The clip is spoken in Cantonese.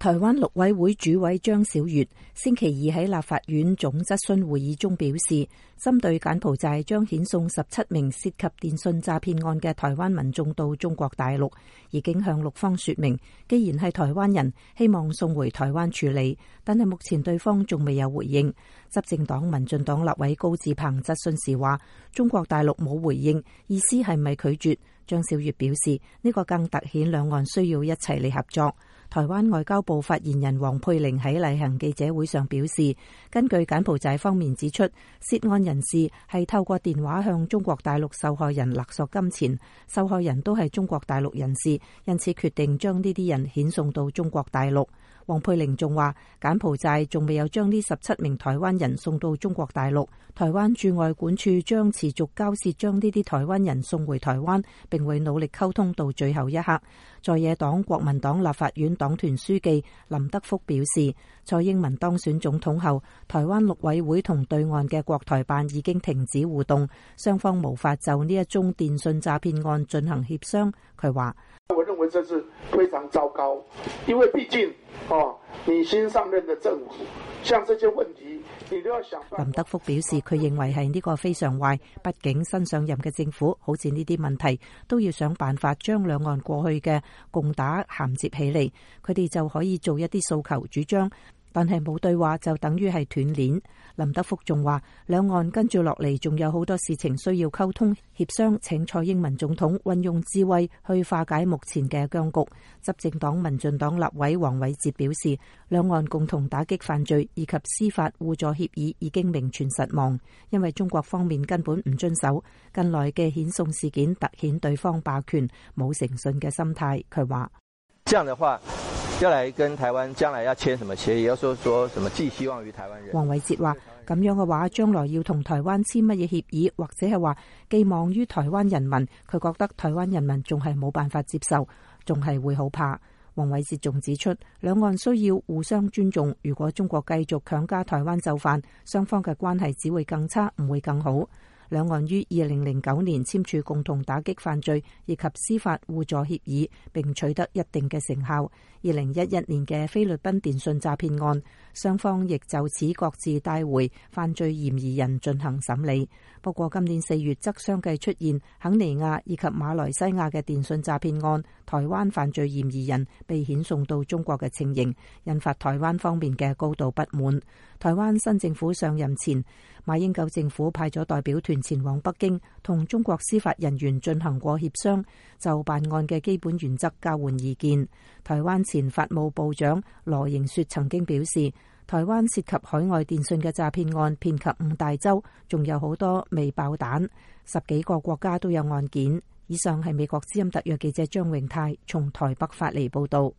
台灣陸委會主委張曉月星期二喺立法院總質詢會議中表示，針對柬埔寨將遣送17名涉及電信詐騙案嘅台灣民眾到中國大陸，已經向陸方說明，既然係台灣人，希望送回台灣處理，但係目前對方仲未有回應。執政黨民進黨立委高志鵬質詢時話，中國大陸冇回應，意思係咪拒絕？張曉月表示，呢個更凸顯兩岸需要一齊嚟合作。台灣外交部發言人黃佩玲喺例行記者會上表示，根據柬埔寨方面指出，涉案人士係透過電話向中國大陸受害人勒索金錢，受害人都係中國大陸人士，因此決定將呢啲人遣送到中國大陸。黃佩玲仲話，柬埔寨仲未有將呢17名台灣人送到中國大陸，台灣駐外管處將持續交涉將呢啲台灣人送回台灣，並會努力溝通到最後一刻。在野黨國民黨立法院黨團書記林德福表示，蔡英文當選總統後，台灣陸委會同對岸嘅國台辦已經停止互動，雙方無法就呢一宗電信詐騙案進行協商。佢話： 我認為這是非常糟糕，因為畢竟你新上任的政府，像這些問題，你都要想辦法。 林德福表示，佢認為係呢個非常壞，畢竟新上任嘅政府，好似呢啲問題都要想辦法將兩岸過去嘅共打銜接起嚟，佢哋就可以做一啲訴求主張。但係冇對話就等於係斷鏈。林德福仲話，兩岸跟住落嚟仲有好多事情需要溝通協商，請蔡英文總統運用智慧去化解目前嘅僵局。執政黨民進黨立委黃偉哲表示，兩岸共同打擊犯罪以及司法互助協議已經名存實亡，因為中國方面根本唔遵守。近來嘅遣送事件凸顯對方霸權冇誠信嘅心態。佢話： 這樣的話，要來跟台灣將來要簽什麼協議，要說什麼寄希望於台灣人。 黃偉哲話：咁樣嘅話，將來要同台灣簽乜嘢協議，或者係話寄望於台灣人民，佢覺得台灣人民仲係冇辦法接受，仲係會好怕。黃偉哲仲指出，兩岸需要互相尊重，如果中國繼續強加台灣就範，雙方嘅關係只會更差，唔會更好。兩岸於2009年簽署共同打擊犯罪以及司法互助協議，並取得一定嘅成效。2011年嘅菲律賓電信詐騙案，雙方亦就此各自帶回犯罪嫌疑人進行審理。不過今年4月則相繼出現肯尼亞以及馬來西亞嘅電信詐騙案，台灣犯罪嫌疑人被遣送到中國嘅情形，引發台灣方面嘅高度不滿。台灣新政府上任前，馬英九政府派咗代表團前往北京，同中國司法人員進行過協商，就辦案嘅基本原則交換意見。台灣前法務部長羅盈雪曾經表示，台灣涉及海外電信嘅詐騙案遍及5大洲，仲有好多未爆彈，10幾個國家都有案件。以上係美國之音特約記者張榮泰從台北發嚟報道。